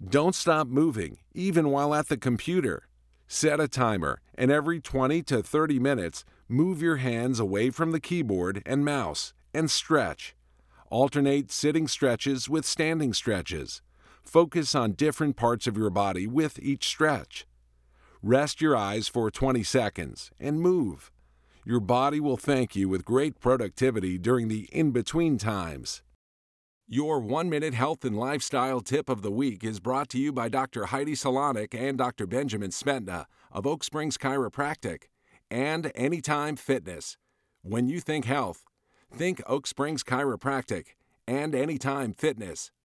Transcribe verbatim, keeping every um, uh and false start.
Don't stop moving, even while at the computer. Set a timer, and every twenty to thirty minutes, move your hands away from the keyboard and mouse and stretch. Alternate sitting stretches with standing stretches. Focus on different parts of your body with each stretch. Rest your eyes for twenty seconds and move. Your body will thank you with great productivity during the in-between times. Your one-minute health and lifestyle tip of the week is brought to you by Doctor Heidi Solonic and Doctor Benjamin Smetna of Oak Springs Chiropractic and Anytime Fitness. When you think health, think Oak Springs Chiropractic and Anytime Fitness.